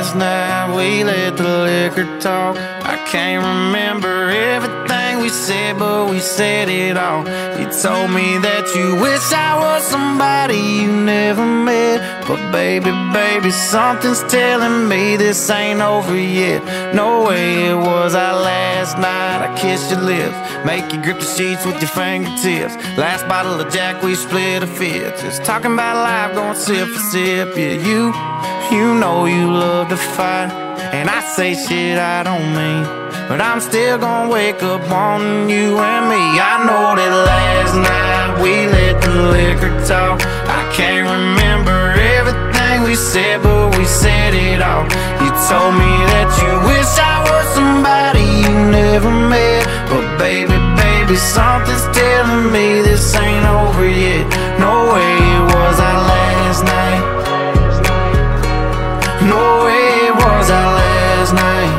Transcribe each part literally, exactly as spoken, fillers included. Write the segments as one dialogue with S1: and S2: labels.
S1: last night we let the liquor talk. I can't remember everything we said, but we said it all. You told me that you wish I was somebody you never met, but baby, baby, something's telling me this ain't over yet. No way it was our last night. I kissed your lips, make you grip the sheets with your fingertips. Last bottle of Jack, we split a fifth. Just talking about life, going sip for sip. Yeah, you, you know you love to fight, and I say shit I don't mean, but I'm still gonna wake up wanting you and me. I know that last night we let the liquor talk. I can't remember everything we said, but we said it all. You told me that you wish I was somebody you never met, but baby, baby, something's telling me this ain't over yet. No way it was our last night. No way it was our last night.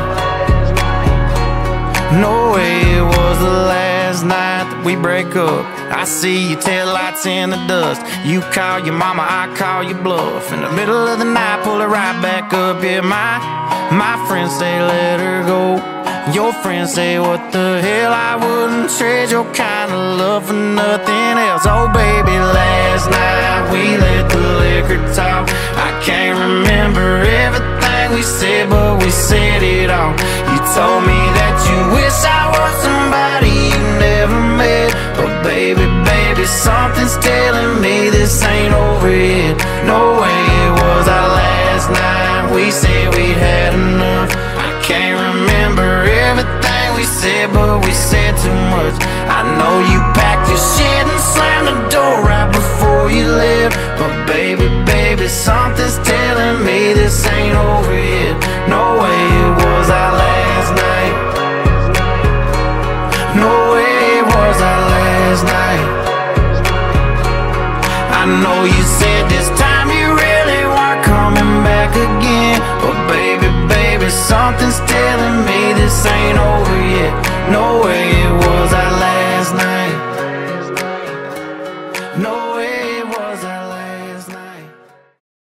S1: No way it was the last night that we break up. I see your taillights in the dust. You call your mama, I call your bluff. In the middle of the night, pull her right back up. Yeah, my, my friends say let her go. Your friends say what the hell, I wouldn't trade your kind of love for nothing else. Oh baby, last night we let the liquor talk. I can't remember everything we said, but we said it all. You told me that you wish I was somebody you never met, but baby, baby, something's telling me this ain't over yet. No way it was our last night. We said we'd had enough. I can't remember everything we said, but we said too much. I know you packed your shit and slammed the door right before you left, but baby, baby, something's telling me this ain't over yet. No way it was our last night. No way it was our last night. I know you said this time you really weren't coming back again, but baby, baby, something's telling me this ain't over